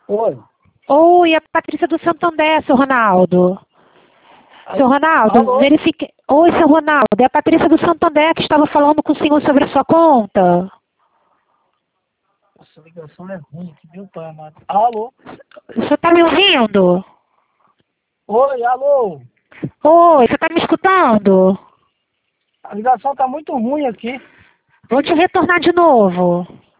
Oi. Oi, é a Patrícia do Santander, seu Ronaldo. Seu Ronaldo, Alô? verifique. Oi, seu Ronaldo, é a Patrícia do Santander que estava falando com o senhor sobre a sua conta. Essa ligação é ruim aqui, meu pai amado. Alô? O senhor está me ouvindo? Oi, alô? Oi, você está me escutando? A ligação tá muito ruim aqui. Vou te retornar de novo.